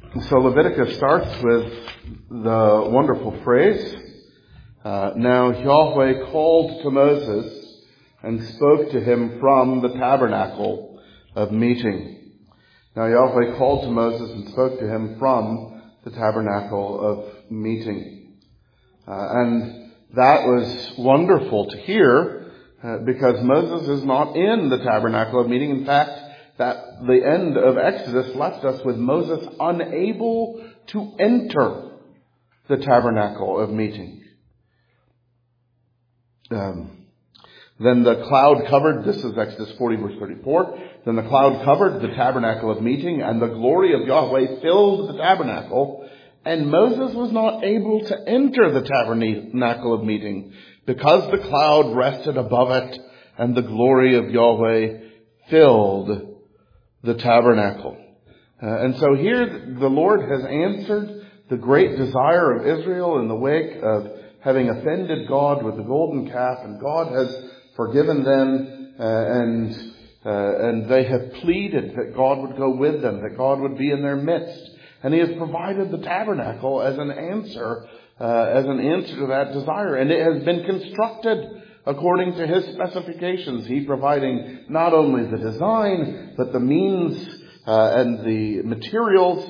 So Leviticus starts with the wonderful phrase, now Yahweh called to Moses and spoke to him from the tabernacle of meeting. Now Yahweh called to Moses and spoke to him from the tabernacle of meeting. And that was wonderful to hear because Moses is not in the tabernacle of meeting. In fact, that the end of Exodus left us with Moses unable to enter the tabernacle of meeting. Then the cloud covered, this is Exodus 40 verse 34, then the cloud covered the tabernacle of meeting, and the glory of Yahweh filled the tabernacle, and Moses was not able to enter the tabernacle of meeting because the cloud rested above it, and the glory of Yahweh filled the tabernacle. And so here the Lord has answered the great desire of Israel in the wake of having offended God with the golden calf, and God has forgiven them, and they have pleaded that God would go with them, that God would be in their midst. And He has provided the tabernacle as an answer to that desire. And it has been constructed according to His specifications. He providing not only the design, but the means and the materials,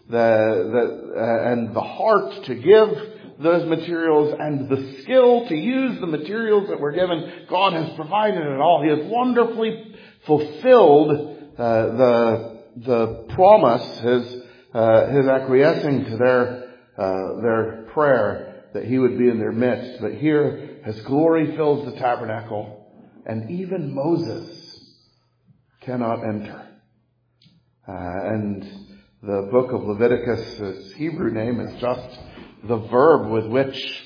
and the heart to give those materials, and the skill to use the materials that were given. God has provided it all. He has wonderfully fulfilled the promise, His acquiescing to their prayer that He would be in their midst. But here, His glory fills the tabernacle, and even Moses cannot enter. And the book of Leviticus, its Hebrew name is just the verb with which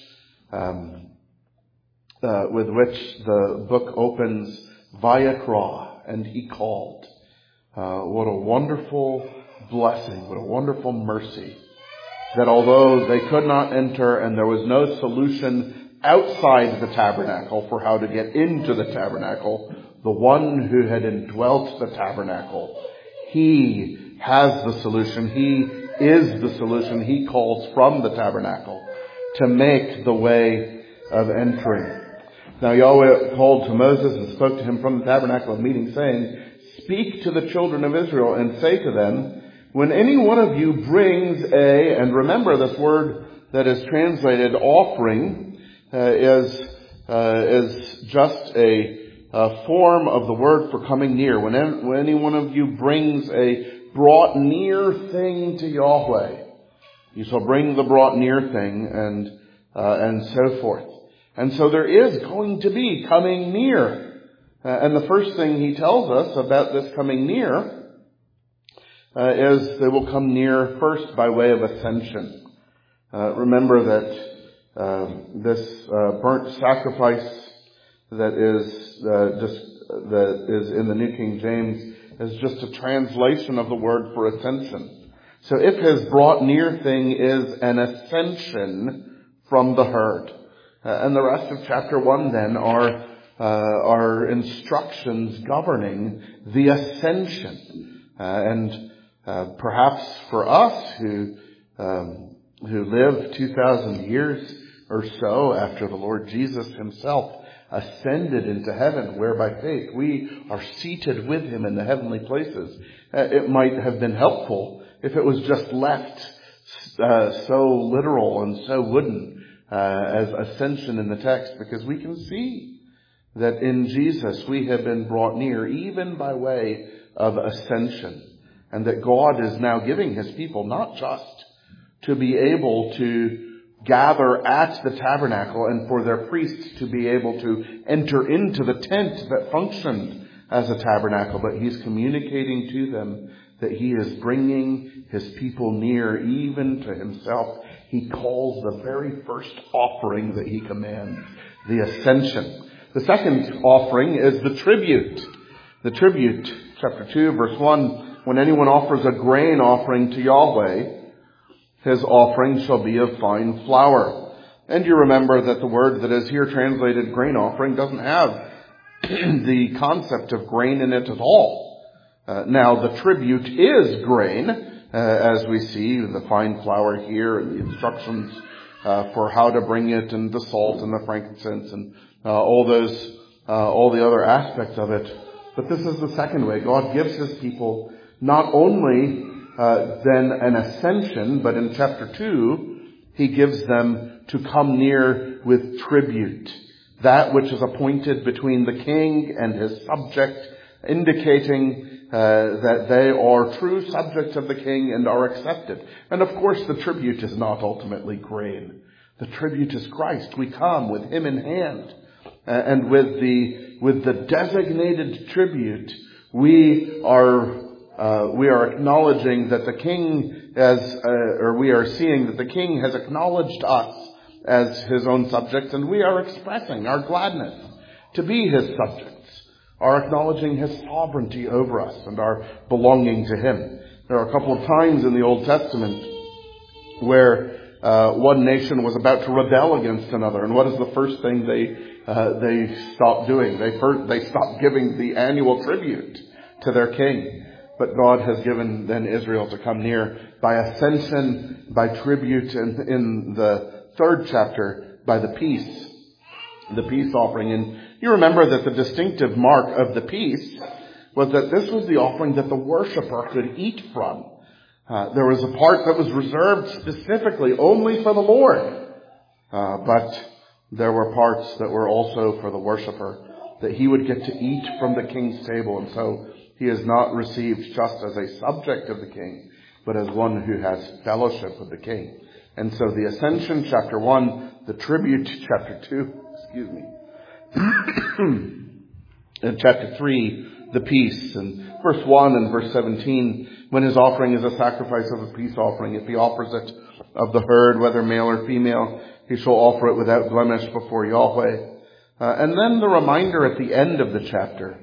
the book opens, Vayakra, and he called. What a wonderful blessing, what a wonderful mercy, that although they could not enter and there was no solution outside the tabernacle for how to get into the tabernacle, the one who had indwelt the tabernacle, He has the solution. He is the solution. He calls from the tabernacle to make the way of entering. Now Yahweh called to Moses and spoke to him from the tabernacle of meeting, saying, "Speak to the children of Israel and say to them, when any one of you brings and remember this word that is translated offering is just a form of the word for coming near. When any one of you brings a brought near thing to Yahweh, you shall bring the brought near thing, and so forth. And so there is going to be coming near. And the first thing he tells us about this coming near is they will come near first by way of ascension. Remember that this burnt sacrifice that is in the New King James is just a translation of the word for ascension. So if His brought near thing is an ascension from the herd, and the rest of chapter 1 then are instructions governing the ascension, and perhaps for us who live 2,000 years or so after the Lord Jesus Himself ascended into heaven, where by faith we are seated with Him in the heavenly places, it might have been helpful if it was just left so literal and so wooden as ascension in the text, because we can see that in Jesus we have been brought near even by way of ascension, and that God is now giving His people not just to be able to gather at the tabernacle and for their priests to be able to enter into the tent that functioned as a tabernacle, but He's communicating to them that He is bringing His people near even to Himself. He calls the very first offering that He commands the ascension. The second offering is the tribute. The tribute, chapter 2, verse 1, when anyone offers a grain offering to Yahweh, his offering shall be of fine flour. And you remember that the word that is here translated grain offering doesn't have the concept of grain in it at all. Now the tribute is grain, as we see the fine flour here and the instructions for how to bring it, and the salt and the frankincense and all the other aspects of it. But this is the second way. God gives his people not only then an ascension, but in chapter 2, he gives them to come near with tribute, that which is appointed between the king and his subject, indicating that they are true subjects of the king and are accepted. And of course the tribute is not ultimately grain. The tribute is Christ. We come with him in hand. And with the designated tribute, we are acknowledging that the king we are seeing that the king has acknowledged us as his own subjects, and we are expressing our gladness to be his subjects, are acknowledging his sovereignty over us and our belonging to him. There are a couple of times in the Old Testament where one nation was about to rebel against another, and what is the first thing they stopped doing? They stopped giving the annual tribute to their king. But God has given then Israel to come near by ascension, by tribute, and in the 3rd chapter, by the peace offering. And you remember that the distinctive mark of the peace was that this was the offering that the worshiper could eat from. There was a part that was reserved specifically only for the Lord. But there were parts that were also for the worshiper, that he would get to eat from the king's table. And so he is not received just as a subject of the king, but as one who has fellowship with the king. And so the ascension, chapter 1, the tribute, chapter 2, and chapter 3, the peace. And verse 1 and verse 17, when his offering is a sacrifice of a peace offering, if he offers it of the herd, whether male or female, he shall offer it without blemish before Yahweh. And then the reminder at the end of the chapter,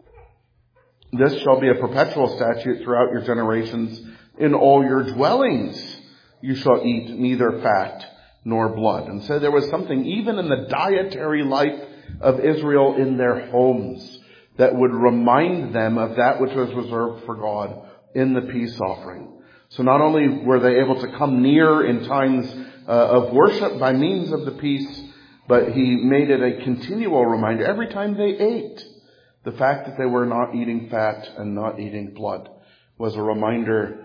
this shall be a perpetual statute throughout your generations. In all your dwellings you shall eat neither fat nor blood. And so there was something even in the dietary life of Israel in their homes that would remind them of that which was reserved for God in the peace offering. So not only were they able to come near in times of worship by means of the peace, but he made it a continual reminder every time they ate. The fact that they were not eating fat and not eating blood was a reminder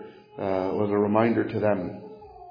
to them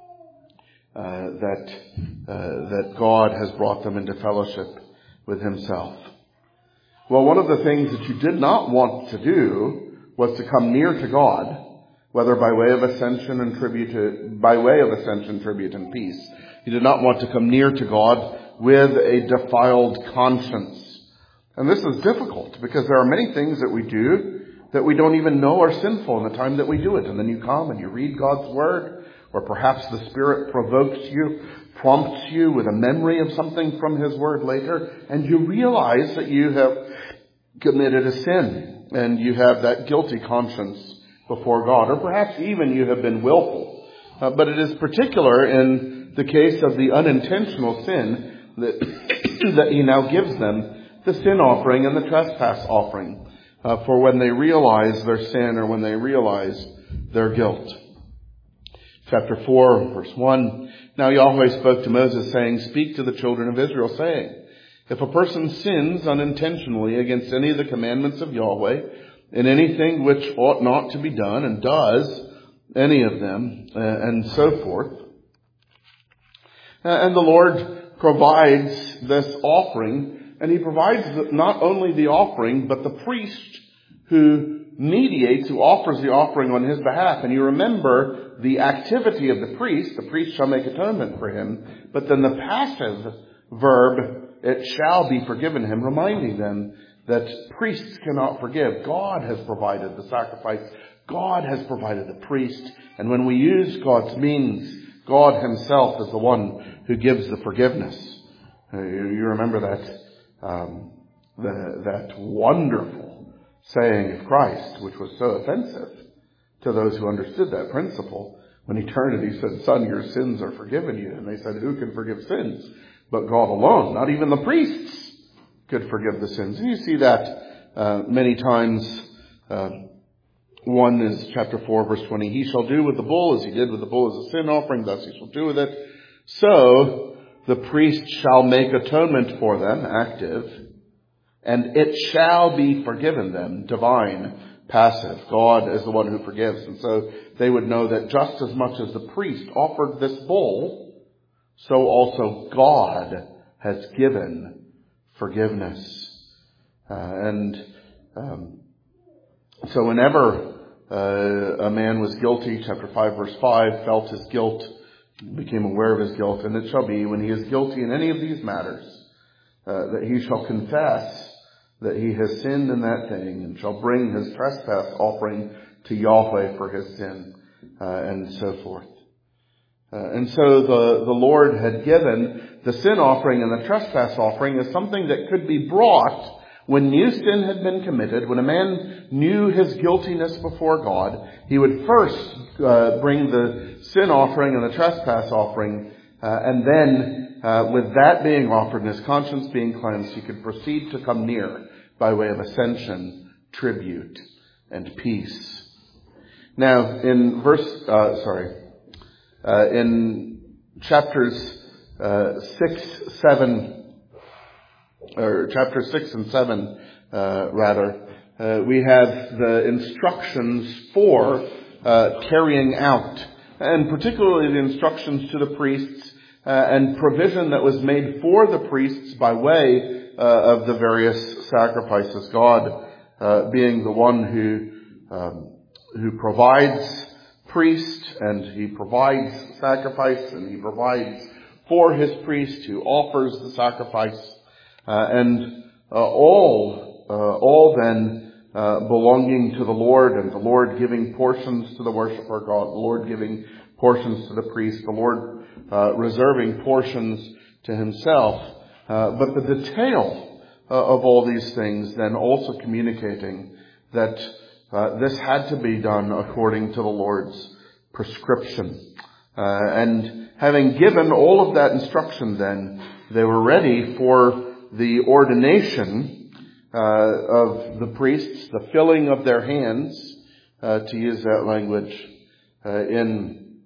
that God has brought them into fellowship with himself. Well, one of the things that you did not want to do was to come near to God, whether by way of ascension and tribute, and peace. You did not want to come near to God with a defiled conscience. And this is difficult because there are many things that we do that we don't even know are sinful in the time that we do it. And then you come and you read God's word, or perhaps the Spirit prompts you with a memory of something from his word later, and you realize that you have committed a sin and you have that guilty conscience before God. Or perhaps even you have been willful. But it is particular in the case of the unintentional sin that he now gives them the sin offering and the trespass offering for when they realize their sin or when they realize their guilt. Chapter 4, verse 1. Now Yahweh spoke to Moses, saying, Speak to the children of Israel, saying, If a person sins unintentionally against any of the commandments of Yahweh, in anything which ought not to be done, and does any of them, and so forth, and the Lord provides this offering. And he provides not only the offering, but the priest who mediates, who offers the offering on his behalf. And you remember the activity of the priest shall make atonement for him. But then the passive verb, it shall be forgiven him, reminding them that priests cannot forgive. God has provided the sacrifice. God has provided the priest. And when we use God's means, God himself is the one who gives the forgiveness. You remember that wonderful saying of Christ, which was so offensive to those who understood that principle. When he turned and he said, Son, your sins are forgiven you. And they said, who can forgive sins? But God alone. Not even the priests could forgive the sins. And you see that many times One is chapter 4, verse 20. He shall do with the bull as he did with the bull as a sin offering, thus he shall do with it. So the priest shall make atonement for them, active, and it shall be forgiven them, divine, passive. God is the one who forgives. And so they would know that just as much as the priest offered this bull, so also God has given forgiveness. So whenever a man was guilty, chapter 5, verse 5, felt his guilt, became aware of his guilt, and it shall be when he is guilty in any of these matters, that he shall confess that he has sinned in that thing, and shall bring his trespass offering to Yahweh for his sin, and so forth. And so the Lord had given the sin offering and the trespass offering as something that could be brought when new sin had been committed. When a man knew his guiltiness before God, he would first bring the sin offering and the trespass offering, and then with that being offered and his conscience being cleansed, he could proceed to come near by way of ascension, tribute, and peace. Now, in in chapters 6 and 7, we have the instructions for carrying out, and particularly the instructions to the priests and provision that was made for the priests by way of the various sacrifices. God being the one who provides priest, and he provides sacrifice, and he provides for his priest who offers the sacrifice, and all then belonging to the Lord, and the Lord giving portions to the worshiper God, the Lord giving portions to the priest, the Lord reserving portions to himself, but the detail of all these things then also communicating that this had to be done according to the Lord's prescription. And having given all of that instruction then, they were ready for the ordination of the priests, the filling of their hands, to use that language, and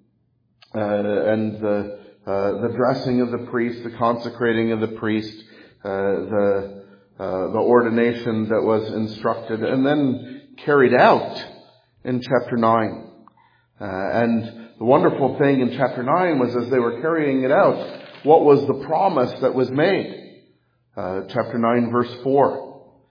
the dressing of the priest, the consecrating of the priest, the ordination that was instructed, and then carried out in chapter 9. And the wonderful thing in chapter 9 was as they were carrying it out, what was the promise that was made? Chapter 9, verse 4.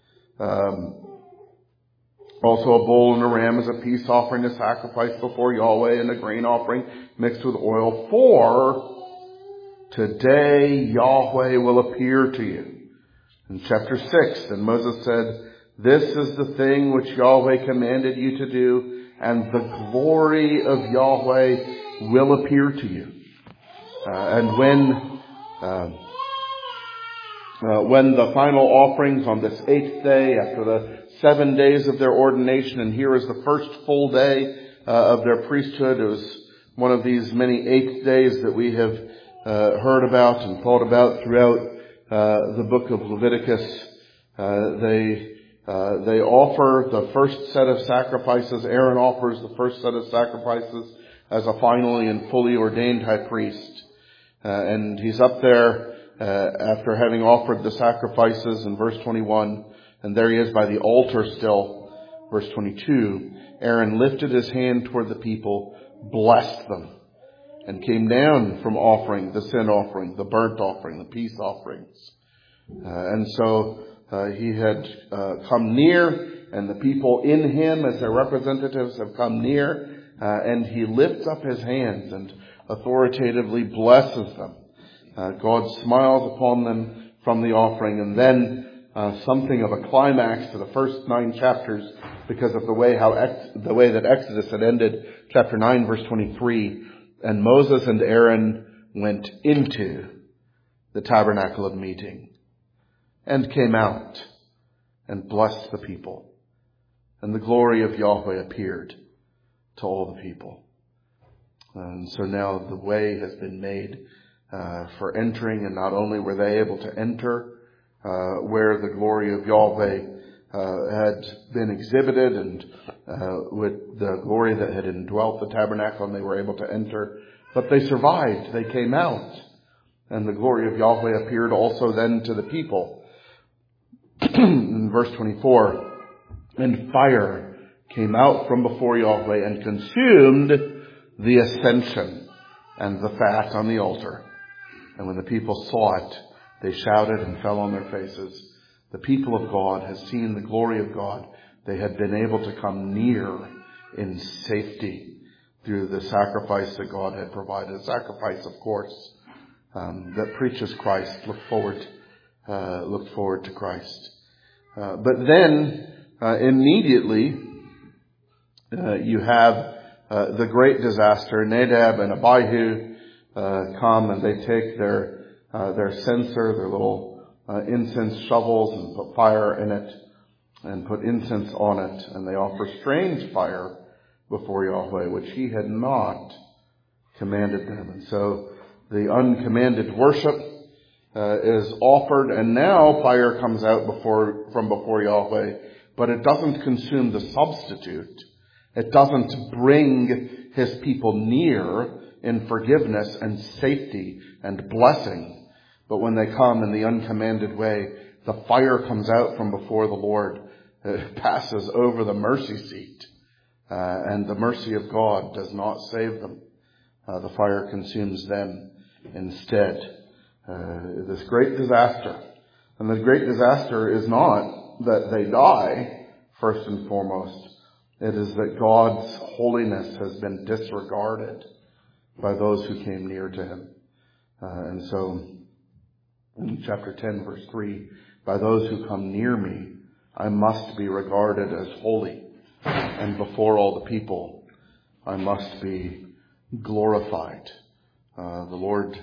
Also a bull and a ram as a peace offering, a sacrifice before Yahweh, and a grain offering mixed with oil. For today Yahweh will appear to you. In chapter 6, and Moses said, this is the thing which Yahweh commanded you to do, and the glory of Yahweh will appear to you. And when the final offerings on this 8th day, after the 7 days of their ordination, and here is the first full day of their priesthood, it was one of these many 8th days that we have heard about and thought about throughout the book of Leviticus. They offer the first set of sacrifices. Aaron offers the first set of sacrifices as a finally and fully ordained high priest. And he's up there after having offered the sacrifices in verse 21. And there he is by the altar still. Verse 22. Aaron lifted his hand toward the people, blessed them, and came down from offering the sin offering, the burnt offering, the peace offerings. And so he had come near, and the people in him as their representatives have come near, and he lifts up his hands and authoritatively blesses them. God smiles upon them from the offering, and then something of a climax to the first 9 chapters because of the way that Exodus had ended. Chapter 9, verse 23, and Moses and Aaron went into the tabernacle of meeting, and came out and blessed the people. And the glory of Yahweh appeared to all the people. And so now the way has been made for entering, and not only were they able to enter where the glory of Yahweh had been exhibited and with the glory that had indwelt the tabernacle, and they were able to enter. But they survived. They came out. And the glory of Yahweh appeared also then to the people. In verse 24, and fire came out from before Yahweh and consumed the ascension and the fat on the altar. And when the people saw it, they shouted and fell on their faces. The people of God had seen the glory of God. They had been able to come near in safety through the sacrifice that God had provided. A sacrifice, of course, that preaches Christ, looked forward to Christ. But then, immediately, you have the great disaster. Nadab and Abihu come and they take their censer, their little incense shovels, and put fire in it and put incense on it, and they offer strange fire before Yahweh, which he had not commanded them. And so the uncommanded worship is offered, and now fire comes out from before Yahweh, but it doesn't consume the substitute. It doesn't bring his people near in forgiveness and safety and blessing. But when they come in the uncommanded way, the fire comes out from before the Lord. It passes over the mercy seat. And the mercy of God does not save them. The fire consumes them instead. This great disaster. And the great disaster is not that they die, first and foremost. It is that God's holiness has been disregarded by those who came near to him. And so, in chapter 10, verse 3, by those who come near me, I must be regarded as holy. And before all the people, I must be glorified. The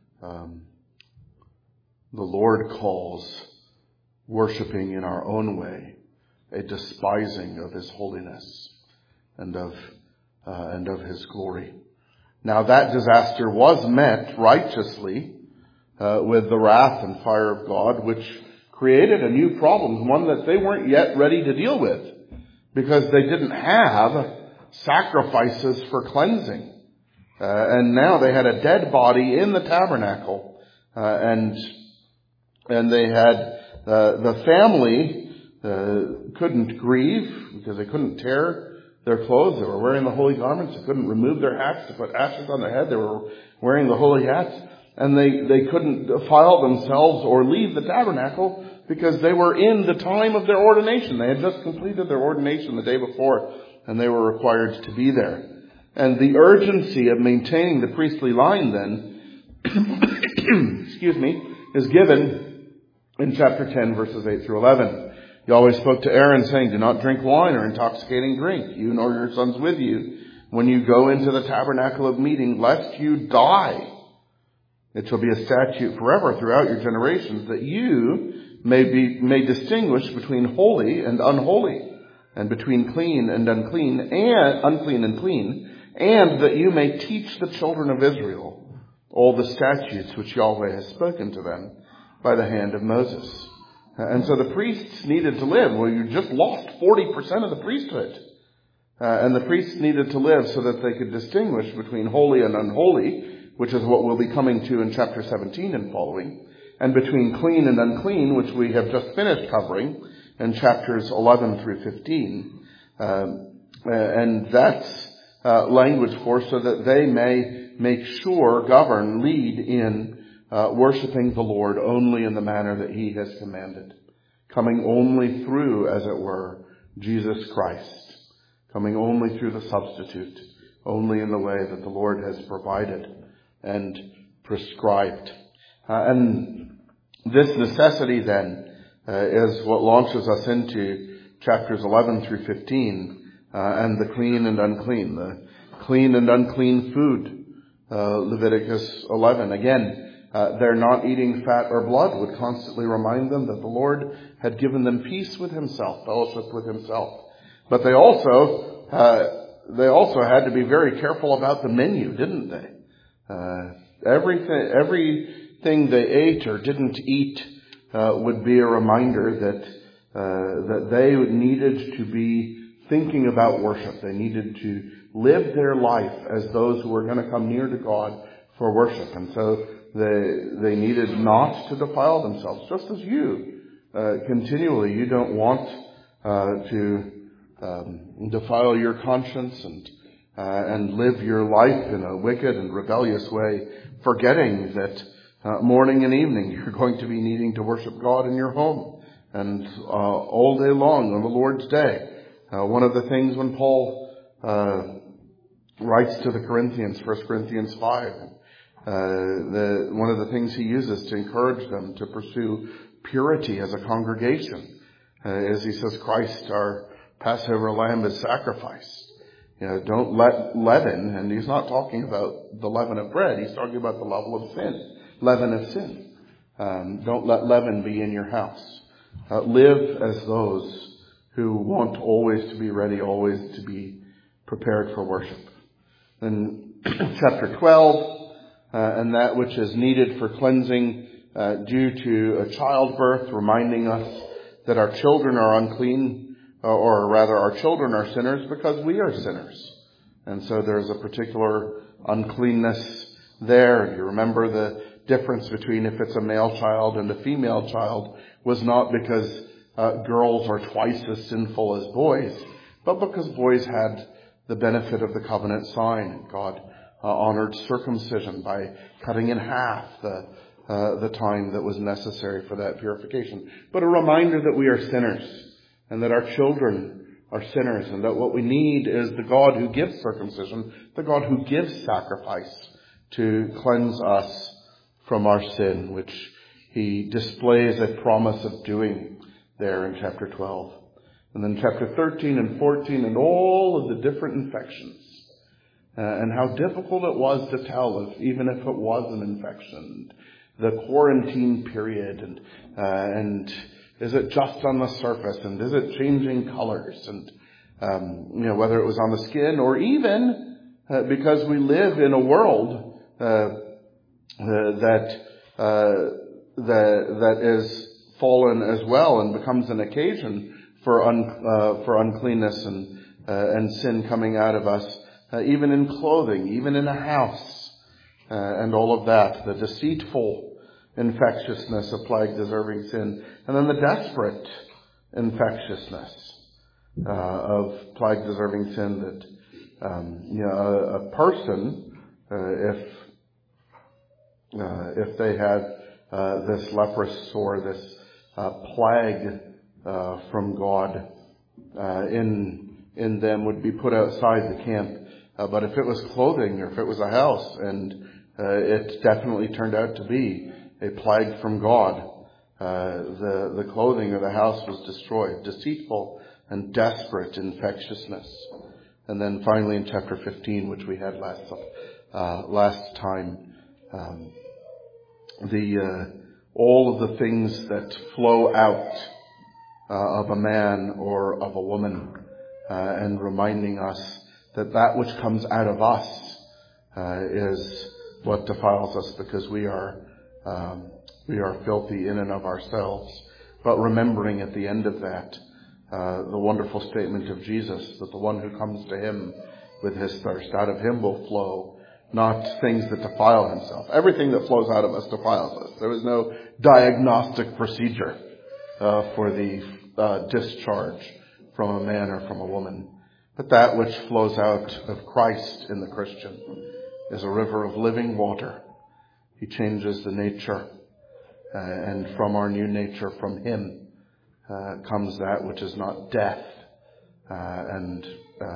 Lord calls worshiping in our own way a despising of his holiness and of his glory. Now that disaster was met righteously with the wrath and fire of God, which created a new problem, one that they weren't yet ready to deal with, because they didn't have sacrifices for cleansing. And now they had a dead body in the tabernacle, and they had the family couldn't grieve because they couldn't tear their clothes. They were wearing the holy garments. They couldn't remove their hats to put ashes on their head. They were wearing the holy hats, and they couldn't defile themselves or leave the tabernacle because they were in the time of their ordination. They had just completed their ordination the day before, and they were required to be there. And the urgency of maintaining the priestly line then, is given in chapter 10, verses 8 through 11. Yahweh spoke to Aaron, saying, do not drink wine or intoxicating drink, you nor your sons with you, when you go into the tabernacle of meeting, lest you die. It shall be a statute forever throughout your generations, that you may distinguish between holy and unholy, and between clean and unclean, and unclean and clean, and that you may teach the children of Israel all the statutes which Yahweh has spoken to them by the hand of Moses. And so the priests needed to live. Well, you just lost 40% of the priesthood. And the priests needed to live so that they could distinguish between holy and unholy, which is what we'll be coming to in chapter 17 and following, and between clean and unclean, which we have just finished covering in chapters 11 through 15. And that's language for so that they may make sure, govern, lead in worshiping the Lord only in the manner that he has commanded. Coming only through, as it were, Jesus Christ. Coming only through the substitute. Only in the way that the Lord has provided and prescribed. And this necessity then is what launches us into chapters 11 through 15 and the clean and unclean. The clean and unclean food. Leviticus 11. Again, their not eating fat or blood would constantly remind them that the Lord had given them peace with himself, fellowship with himself. But they also had to be very careful about the menu, didn't they? Everything they ate or didn't eat would be a reminder that they needed to be thinking about worship. They needed to live their life as those who were going to come near to God for worship. And so they needed not to defile themselves, just as you continually. You don't want to defile your conscience and live your life in a wicked and rebellious way, forgetting that morning and evening you're going to be needing to worship God in your home and all day long on the Lord's day. One of the things when Paul writes to the Corinthians, 1 Corinthians 5, one of the things he uses to encourage them to pursue purity as a congregation is he says, Christ, our Passover lamb, is sacrificed. Don't let leaven, and he's not talking about the leaven of bread, he's talking about the leaven of sin. Don't let leaven be in your house. Live as those who want always to be ready, always to be prepared for worship. Then chapter 12, and that which is needed for cleansing due to a childbirth, reminding us that our children are unclean, or rather our children are sinners because we are sinners. And so there's a particular uncleanness there. You remember the difference between if it's a male child and a female child was not because girls are twice as sinful as boys, but because boys had the benefit of the covenant sign. God honored circumcision by cutting in half the time that was necessary for that purification. But a reminder that we are sinners and that our children are sinners and that what we need is the God who gives circumcision, the God who gives sacrifice to cleanse us from our sin, which he displays a promise of doing there in chapter 12. And then chapter 13 and 14 and all of the different infections and how difficult it was to tell even if it was an infection, the quarantine period and is it just on the surface and is it changing colors and whether it was on the skin or even because we live in a world that is fallen as well and becomes an occasion for uncleanness and sin coming out of us, even in clothing, even in a house, and all of that. The deceitful infectiousness of plague-deserving sin, and then the desperate infectiousness of plague-deserving sin. That a person, if they had this leprous or this plague from God in them, would be put outside the camp. But if it was clothing or if it was a house, and it definitely turned out to be a plague from God, the clothing or the house was destroyed. Deceitful and desperate infectiousness. And then finally in chapter 15, which we had last time, all of the things that flow out of a man or of a woman, and reminding us that which comes out of us is what defiles us, because we are filthy in and of ourselves. But remembering at the end of that the wonderful statement of Jesus, that the one who comes to him with his thirst, out of him will flow not things that defile himself. Everything that flows out of us defiles us. There is no diagnostic procedure for the discharge from a man or from a woman. But that which flows out of Christ in the Christian is a river of living water. He changes the nature, and from our new nature, from him, comes that which is not death and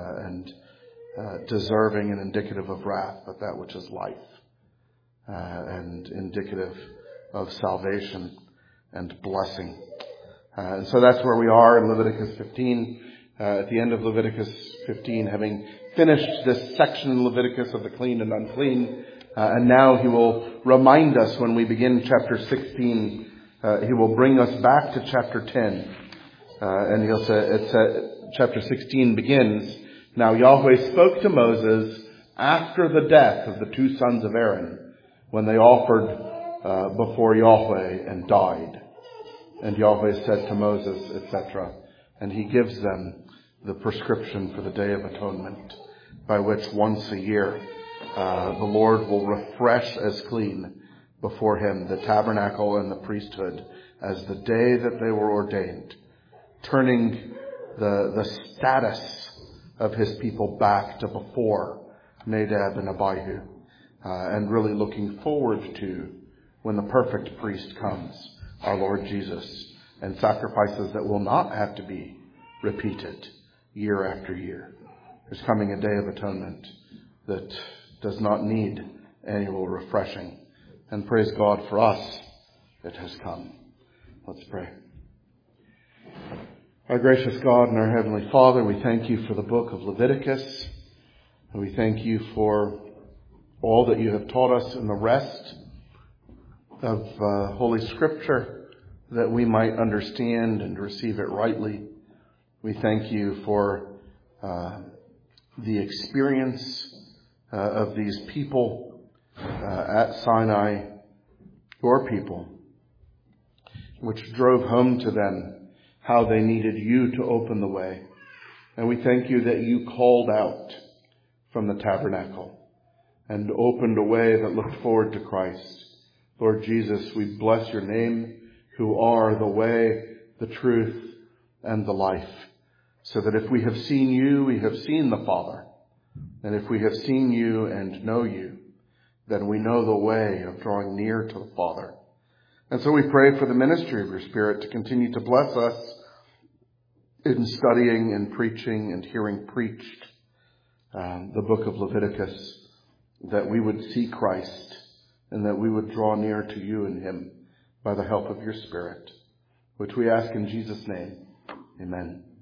deserving and indicative of wrath, but that which is life and indicative of salvation and blessing. And so that's where we are in Leviticus 15. At the end of Leviticus 15, having finished this section in Leviticus of the clean and unclean, and now he will remind us when we begin chapter 16, he will bring us back to chapter 10. And he'll say, chapter 16 begins, "Now Yahweh spoke to Moses after the death of the two sons of Aaron, when they offered before Yahweh and died. And Yahweh said to Moses," etc. And he gives them the prescription for the Day of Atonement, by which once a year the Lord will refresh as clean before him the tabernacle and the priesthood as the day that they were ordained, turning the status of his people back to before Nadab and Abihu, and really looking forward to when the perfect priest comes, our Lord Jesus, and sacrifices that will not have to be repeated year after year. There's coming a Day of Atonement that does not need annual refreshing. And praise God for us, it has come. Let's pray. Our gracious God and our Heavenly Father, we thank you for the book of Leviticus. And we thank you for all that you have taught us in the rest of Holy Scripture, that we might understand and receive it rightly. We thank you for the experience of these people at Sinai, your people, which drove home to them how they needed you to open the way. And we thank you that you called out from the tabernacle and opened a way that looked forward to Christ. Lord Jesus, we bless your name, who are the way, the truth, and the life, so that if we have seen you, we have seen the Father. And if we have seen you and know you, then we know the way of drawing near to the Father. And so we pray for the ministry of your Spirit to continue to bless us in studying and preaching and hearing preached the book of Leviticus, that we would see Christ and that we would draw near to you and him by the help of your Spirit, which we ask in Jesus' name. Amen.